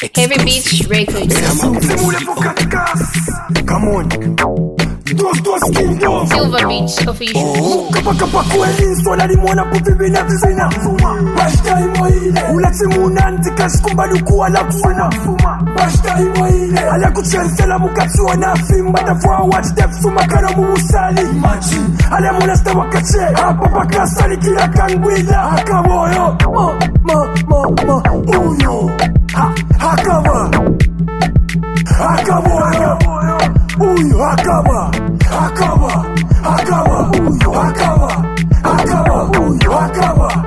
Heavy Beach Records. Come on. Silver Beach Official. Kapa kweli swala limona puvivi na vizina Bashta imo ile Ulati munanti kashkumba dukuwa la kufuna Bashta imo ile Ala kuchensela mukachua na fimba Tafua watch def sumakano muusali Ala munasta wakache Hapa pakasali kila kangwila Hakaboyo Uyo Hakaba Hakaboyo Uyo Hakaba uyo hakaba uyo hakaba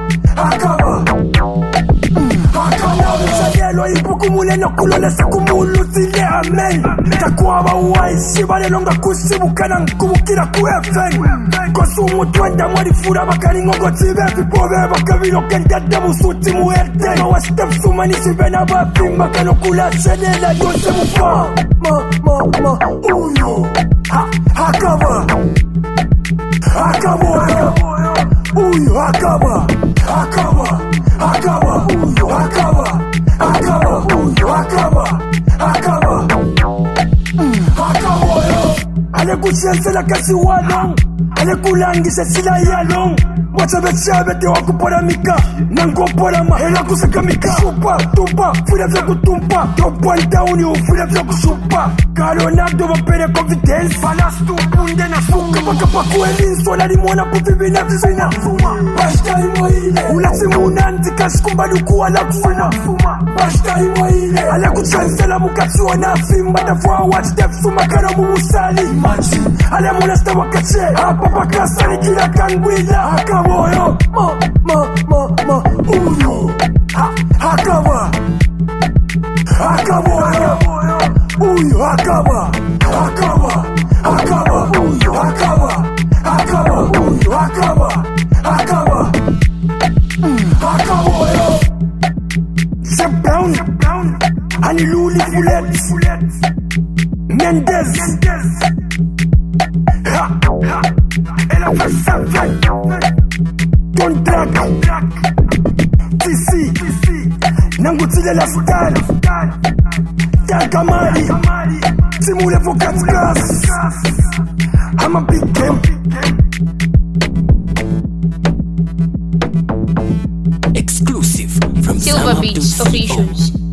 Chayelo ipuku muleno kulola sakumulu zile amen Takuwa waishi bale longa kushibukana nkubukira ku FM Kosumu twenda mwarifura bakari ngongo tibe Vipobe bakabilo kendade musuti muerte Mawa step sumanishi bena bapimba Kano kula shenela yose mufa Uyo hakaba uyo hakaba uyo Ale kuchensela kasi walong Ale kulangisha sila yalong Wachabe te wakupora mika Nangopora mahela kusaka mika Shupa, tumpa, furia vya kutumpa Top one down yu furia vya kushupa Kalonado wapere confidence Balastu punde na suka Pakapa kweli swala limona puvivi na vizina Bashta imo ile Ulati munanti kashkumba dukuwa la kufuna Bashta imo ile Ale kuchensela mukachua na fimba Tafua watch def sumakano muusali Ale munasta wakache Hapa pakasali kila kangwila Hakaboyo Uyo Hakaba Hakaboyo Uyo Hakaba uyo hakaba Hakaboyo Step down Haniluli Fulet Mendez Elle a fait ça Contract TC Nangutile la style Takamari Simule for gas I'm a big game Exclusive from Silver Beach Officials.